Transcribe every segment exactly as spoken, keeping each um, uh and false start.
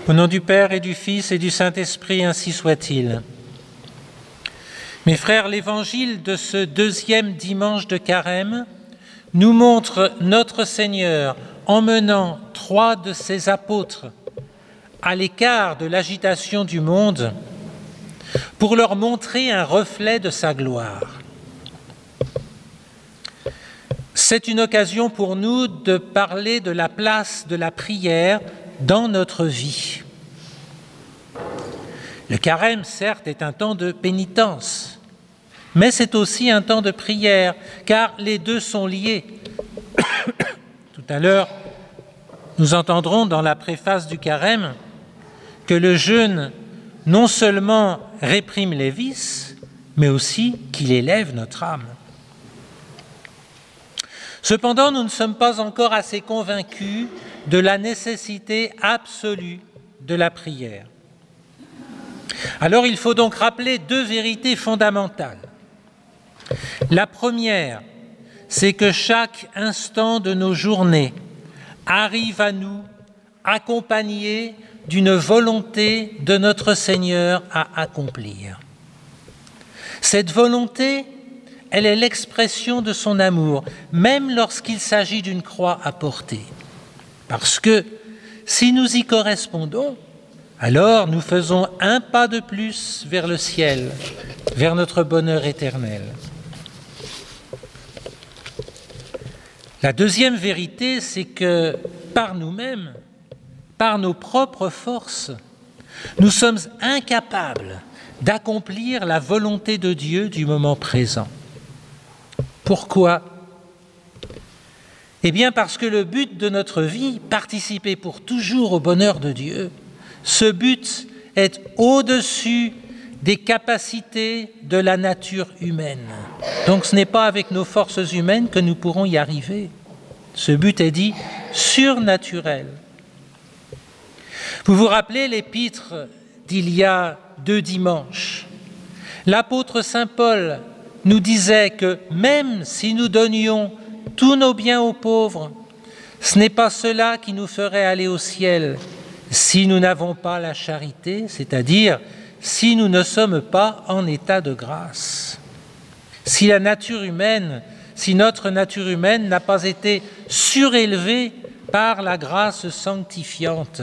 Au nom du Père et du Fils et du Saint-Esprit, ainsi soit-il. Mes frères, l'évangile de ce deuxième dimanche de Carême nous montre notre Seigneur emmenant trois de ses apôtres à l'écart de l'agitation du monde pour leur montrer un reflet de sa gloire. C'est une occasion pour nous de parler de la place de la prière dans notre vie. Le carême, certes, est un temps de pénitence, mais c'est aussi un temps de prière, car les deux sont liés. Tout à l'heure, nous entendrons dans la préface du carême que le jeûne non seulement réprime les vices, mais aussi qu'il élève notre âme. Cependant, nous ne sommes pas encore assez convaincus de la nécessité absolue de la prière. Alors il faut donc rappeler deux vérités fondamentales. La première, c'est que chaque instant de nos journées arrive à nous accompagné d'une volonté de notre Seigneur à accomplir. Cette volonté, elle est l'expression de son amour, même lorsqu'il s'agit d'une croix à porter. Parce que si nous y correspondons, alors nous faisons un pas de plus vers le ciel, vers notre bonheur éternel. La deuxième vérité, c'est que par nous-mêmes, par nos propres forces, nous sommes incapables d'accomplir la volonté de Dieu du moment présent. Pourquoi ? Eh bien parce que le but de notre vie, participer pour toujours au bonheur de Dieu, ce but est au-dessus des capacités de la nature humaine. Donc ce n'est pas avec nos forces humaines que nous pourrons y arriver. Ce but est dit surnaturel. Vous vous rappelez l'épître d'il y a deux dimanches. L'apôtre saint Paul nous disait que même si nous donnions tous nos biens aux pauvres, ce n'est pas cela qui nous ferait aller au ciel si nous n'avons pas la charité, c'est-à-dire si nous ne sommes pas en état de grâce. Si la nature humaine, si notre nature humaine n'a pas été surélevée par la grâce sanctifiante.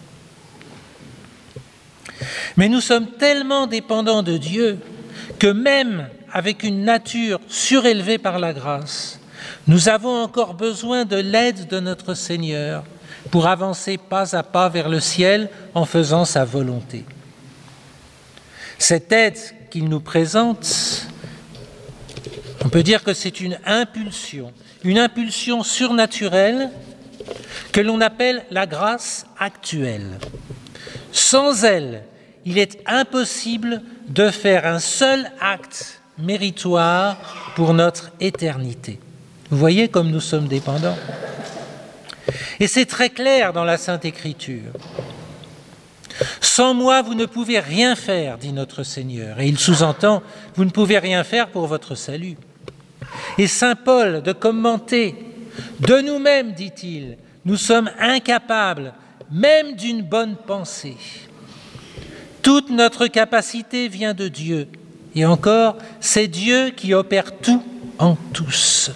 Mais nous sommes tellement dépendants de Dieu que même avec une nature surélevée par la grâce, nous avons encore besoin de l'aide de notre Seigneur pour avancer pas à pas vers le ciel en faisant sa volonté. Cette aide qu'il nous présente, on peut dire que c'est une impulsion, une impulsion surnaturelle que l'on appelle la grâce actuelle. Sans elle, il est impossible de faire un seul acte méritoire pour notre éternité. Vous voyez comme nous sommes dépendants. Et c'est très clair dans la Sainte Écriture. Sans moi, vous ne pouvez rien faire, dit notre Seigneur. Et il sous-entend, vous ne pouvez rien faire pour votre salut. Et saint Paul de commenter, de nous-mêmes, dit-il, nous sommes incapables, même d'une bonne pensée. Toute notre capacité vient de Dieu. Et encore, c'est Dieu qui opère tout en tous.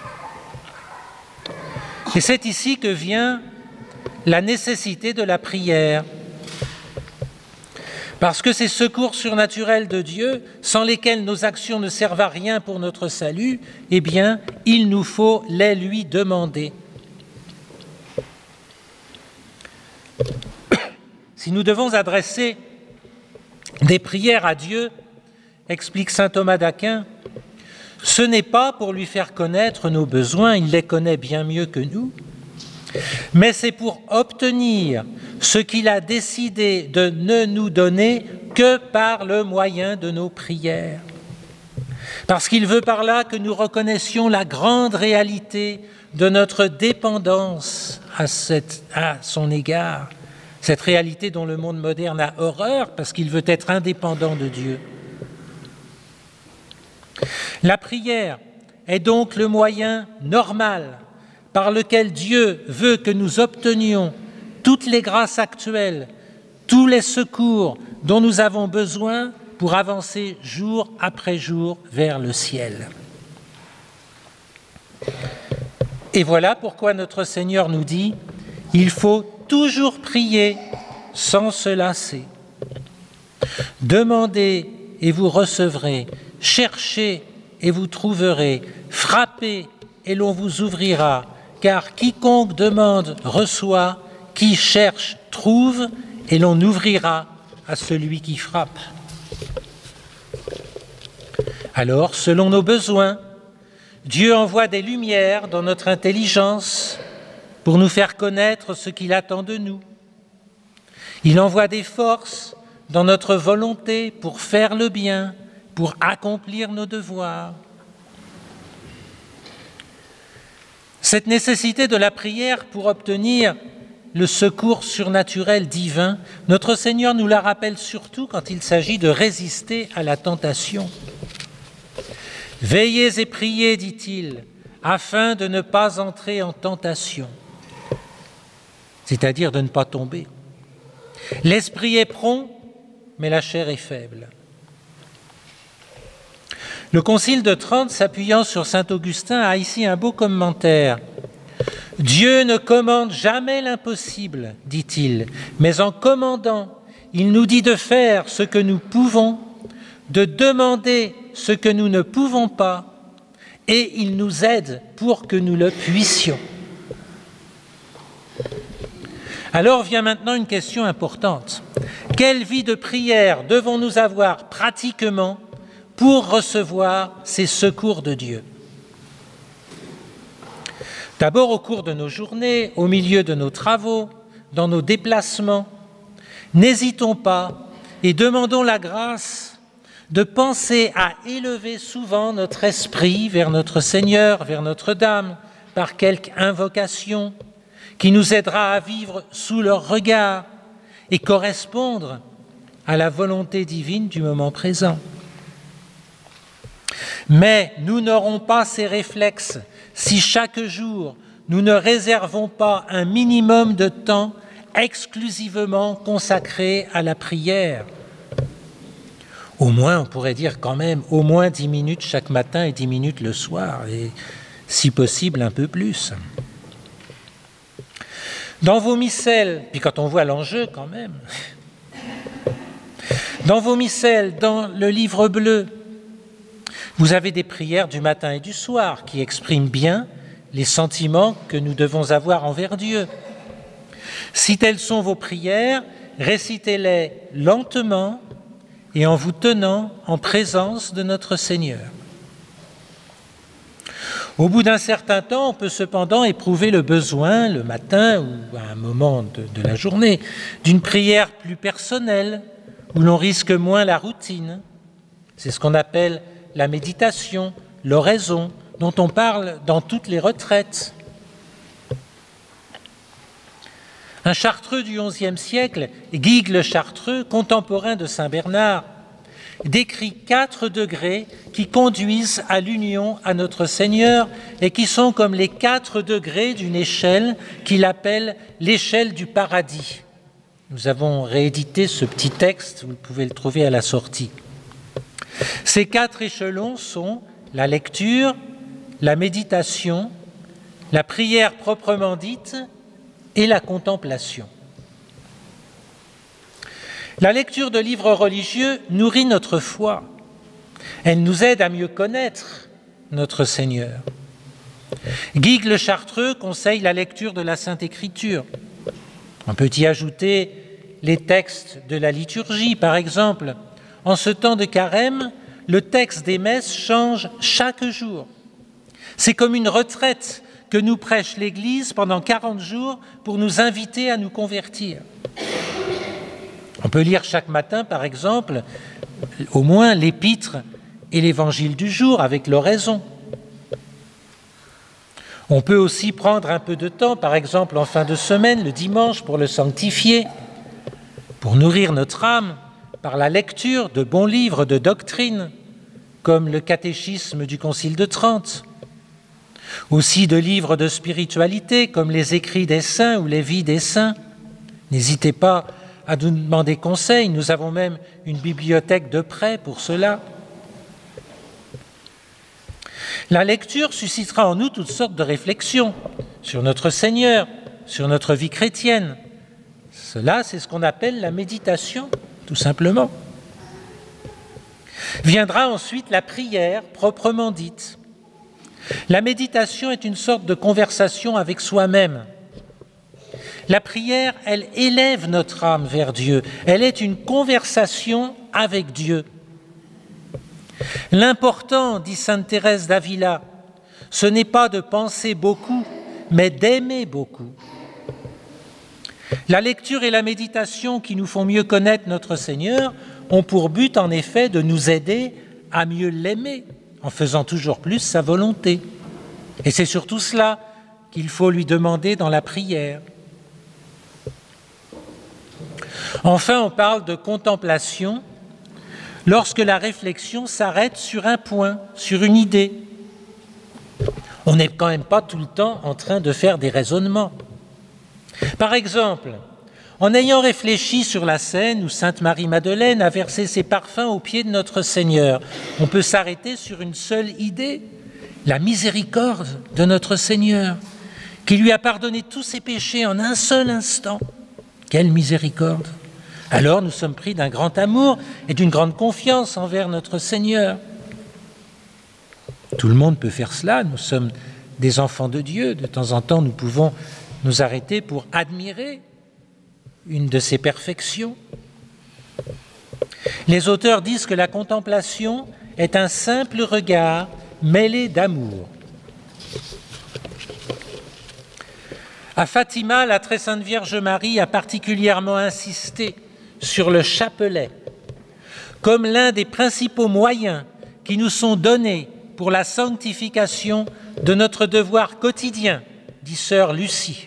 Et c'est ici que vient la nécessité de la prière. Parce que ces secours surnaturels de Dieu, sans lesquels nos actions ne servent à rien pour notre salut, eh bien, il nous faut les lui demander. Si nous devons adresser des prières à Dieu, explique saint Thomas d'Aquin, ce n'est pas pour lui faire connaître nos besoins, il les connaît bien mieux que nous, mais c'est pour obtenir ce qu'il a décidé de ne nous donner que par le moyen de nos prières. Parce qu'il veut par là que nous reconnaissions la grande réalité de notre dépendance à, cette, à son égard, cette réalité dont le monde moderne a horreur parce qu'il veut être indépendant de Dieu. La prière est donc le moyen normal par lequel Dieu veut que nous obtenions toutes les grâces actuelles, tous les secours dont nous avons besoin pour avancer jour après jour vers le ciel. Et voilà pourquoi notre Seigneur nous dit « Il faut toujours prier sans se lasser. Demandez et vous recevrez, cherchez et vous trouverez, frappez et l'on vous ouvrira, car quiconque demande reçoit, qui cherche trouve, et l'on ouvrira à celui qui frappe. » Alors, selon nos besoins, Dieu envoie des lumières dans notre intelligence pour nous faire connaître ce qu'il attend de nous. Il envoie des forces dans notre volonté pour faire le bien, pour accomplir nos devoirs. Cette nécessité de la prière pour obtenir le secours surnaturel divin, notre Seigneur nous la rappelle surtout quand il s'agit de résister à la tentation. « Veillez et priez, dit-il, afin de ne pas entrer en tentation. » C'est-à-dire de ne pas tomber. L'esprit est prompt, mais la chair est faible. Le Concile de Trente, s'appuyant sur saint Augustin, a ici un beau commentaire. « Dieu ne commande jamais l'impossible, dit-il, mais en commandant, il nous dit de faire ce que nous pouvons, de demander ce que nous ne pouvons pas, et il nous aide pour que nous le puissions. » Alors vient maintenant une question importante. Quelle vie de prière devons-nous avoir pratiquement pour recevoir ces secours de Dieu? D'abord, au cours de nos journées, au milieu de nos travaux, dans nos déplacements, n'hésitons pas et demandons la grâce de penser à élever souvent notre esprit vers notre Seigneur, vers Notre-Dame, par quelque invocation qui nous aidera à vivre sous leur regard et correspondre à la volonté divine du moment présent. Mais nous n'aurons pas ces réflexes si chaque jour nous ne réservons pas un minimum de temps exclusivement consacré à la prière. Au moins, on pourrait dire quand même, au moins dix minutes chaque matin et dix minutes le soir, et si possible un peu plus. Dans vos missels, puis quand on voit l'enjeu quand même, dans vos missels, dans le livre bleu, vous avez des prières du matin et du soir qui expriment bien les sentiments que nous devons avoir envers Dieu. Si telles sont vos prières, récitez-les lentement et en vous tenant en présence de notre Seigneur. Au bout d'un certain temps, on peut cependant éprouver le besoin, le matin ou à un moment de, de la journée, d'une prière plus personnelle, où l'on risque moins la routine. C'est ce qu'on appelle la méditation, l'oraison, dont on parle dans toutes les retraites. Un chartreux du onzième siècle, Guigues le Chartreux, contemporain de saint Bernard, décrit quatre degrés qui conduisent à l'union à notre Seigneur et qui sont comme les quatre degrés d'une échelle qu'il appelle l'échelle du paradis. Nous avons réédité ce petit texte, vous pouvez le trouver à la sortie. Ces quatre échelons sont la lecture, la méditation, la prière proprement dite et la contemplation. La lecture de livres religieux nourrit notre foi. Elle nous aide à mieux connaître notre Seigneur. Guigues le Chartreux conseille la lecture de la Sainte Écriture. On peut y ajouter les textes de la liturgie, par exemple. En ce temps de carême, le texte des messes change chaque jour. C'est comme une retraite que nous prêche l'Église pendant quarante jours pour nous inviter à nous convertir. On peut lire chaque matin, par exemple, au moins l'épître et l'évangile du jour avec l'oraison. On peut aussi prendre un peu de temps, par exemple en fin de semaine, le dimanche, pour le sanctifier, pour nourrir notre âme par la lecture de bons livres de doctrine, comme le catéchisme du Concile de Trente, aussi de livres de spiritualité, comme les écrits des saints ou les vies des saints. N'hésitez pas à nous demander conseil. Nous avons même une bibliothèque de prêt pour cela. La lecture suscitera en nous toutes sortes de réflexions sur notre Seigneur, sur notre vie chrétienne. Cela, c'est ce qu'on appelle la méditation, tout simplement. Viendra ensuite la prière proprement dite. La méditation est une sorte de conversation avec soi-même. La prière, elle élève notre âme vers Dieu. Elle est une conversation avec Dieu. L'important, dit sainte Thérèse d'Avila, ce n'est pas de penser beaucoup, mais d'aimer beaucoup. La lecture et la méditation qui nous font mieux connaître notre Seigneur ont pour but, en effet, de nous aider à mieux l'aimer, en faisant toujours plus sa volonté. Et c'est surtout cela qu'il faut lui demander dans la prière. Enfin, on parle de contemplation lorsque la réflexion s'arrête sur un point, sur une idée. On n'est quand même pas tout le temps en train de faire des raisonnements. Par exemple, en ayant réfléchi sur la scène où Sainte Marie-Madeleine a versé ses parfums aux pieds de notre Seigneur, on peut s'arrêter sur une seule idée, la miséricorde de notre Seigneur, qui lui a pardonné tous ses péchés en un seul instant. Quelle miséricorde! Alors nous sommes pris d'un grand amour et d'une grande confiance envers notre Seigneur. Tout le monde peut faire cela, nous sommes des enfants de Dieu. De temps en temps, nous pouvons nous arrêter pour admirer une de ses perfections. Les auteurs disent que la contemplation est un simple regard mêlé d'amour. À Fatima, la très sainte Vierge Marie a particulièrement insisté sur le chapelet comme l'un des principaux moyens qui nous sont donnés pour la sanctification de notre devoir quotidien, dit sœur Lucie.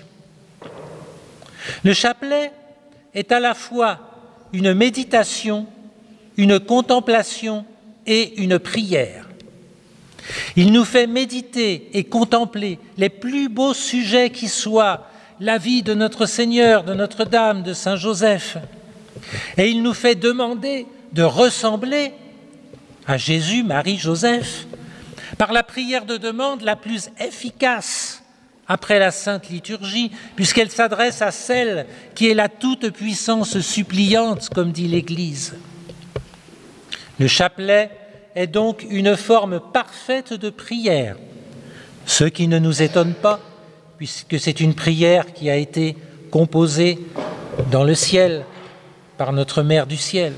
Le chapelet est à la fois une méditation, une contemplation et une prière. Il nous fait méditer et contempler les plus beaux sujets qui soient, la vie de notre Seigneur, de Notre-Dame, de Saint Joseph. Et il nous fait demander de ressembler à Jésus, Marie, Joseph, par la prière de demande la plus efficace après la Sainte Liturgie, puisqu'elle s'adresse à celle qui est la toute-puissance suppliante, comme dit l'Église. Le chapelet est donc une forme parfaite de prière, ce qui ne nous étonne pas, puisque c'est une prière qui a été composée dans le ciel par notre Mère du ciel.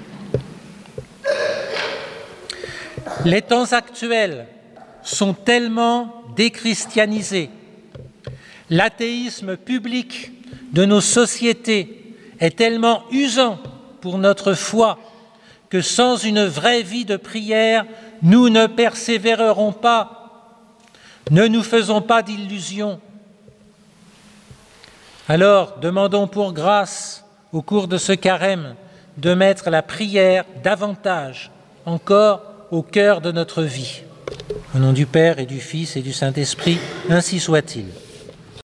Les temps actuels sont tellement déchristianisés, l'athéisme public de nos sociétés est tellement usant pour notre foi que sans une vraie vie de prière, nous ne persévérerons pas. Ne nous faisons pas d'illusions. Alors, demandons pour grâce, au cours de ce carême, de mettre la prière davantage encore au cœur de notre vie. Au nom du Père et du Fils et du Saint-Esprit, ainsi soit-il.